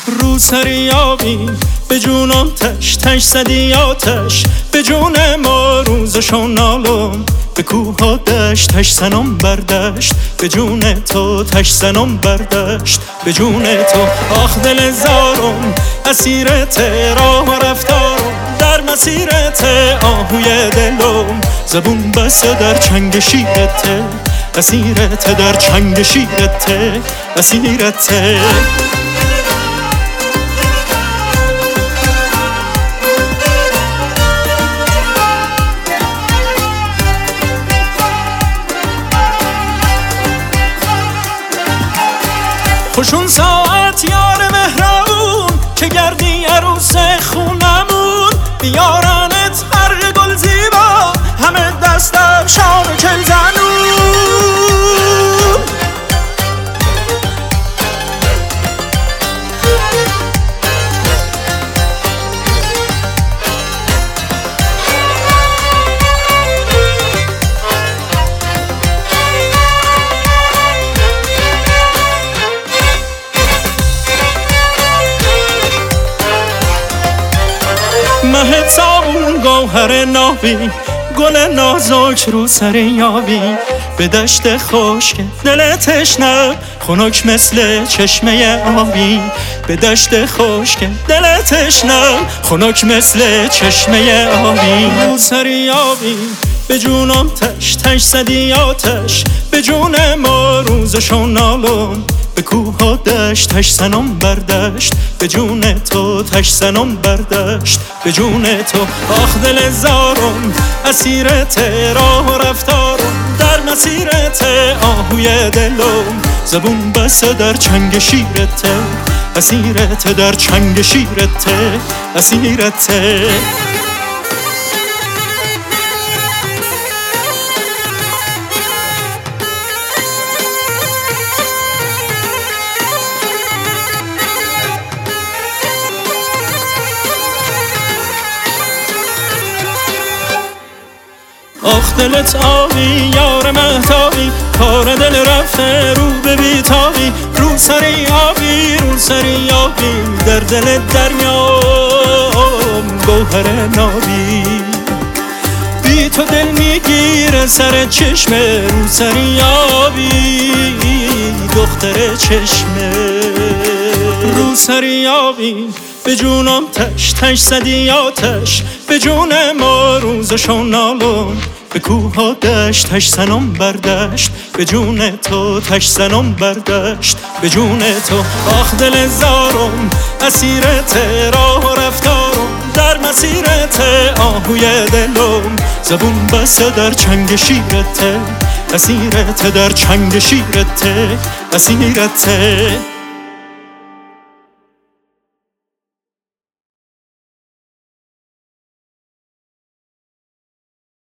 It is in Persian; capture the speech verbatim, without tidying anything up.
رو سری آبی به جونم تش تش زدی آتش به جون ما روزشون نالم به کوه ها دشت تش زنم بردشت به جون تو تش زنم بردشت به جون تو آخ دل زارم اسیرت راه و رفتارم در مسیرت آهوی دلم زبون بسته در چنگ شیرت اسیرت در چنگ شیرت اسیرت خوشون ساعت یار مهربون که گردی عروس خونمون بیارنت برق گل زیبا همه دست افشان و چل زنون مه صابون گوهر نابی گل نازک رو سر یابی به دشت خشک دل تشنه خنک مثل چشمه آبی به دشت خشک دل تشنه خنک مثل چشمه آبی رو سر یابی به جونم تش تش زدی آتش به جون ما روزشون نالم به کوه ها دشت تش زنم بردشت به جون تو تش زنم بردشت به جون تو آخ دل زارم اسیرت راه و رفتارم در مسیرت آهوی دلم زبون بسته در چنگ شیرت اسیرت در چنگ شیرت اسیرت آخ دلت آبی یار مهتابی کار دل رفته رو به بیتابی رو سری آبی رو سری آبی در دل دریام گوهر نابی بی تو دل میگیره سر چشمه رو سری آبی دختر چشمه رو سری آبی به جونم تش تش زدی آتش به جون ما روزشون نالم به کوه ها دشت تش زنم بردشت به جون تو تش زنم بردشت به جون تو آخ دل زارم اسیرت راه و رفتارم در مسیرت آهوی دلم زبون بسته در چنگ شیرت اسیرت در چنگ شیرت اسیرت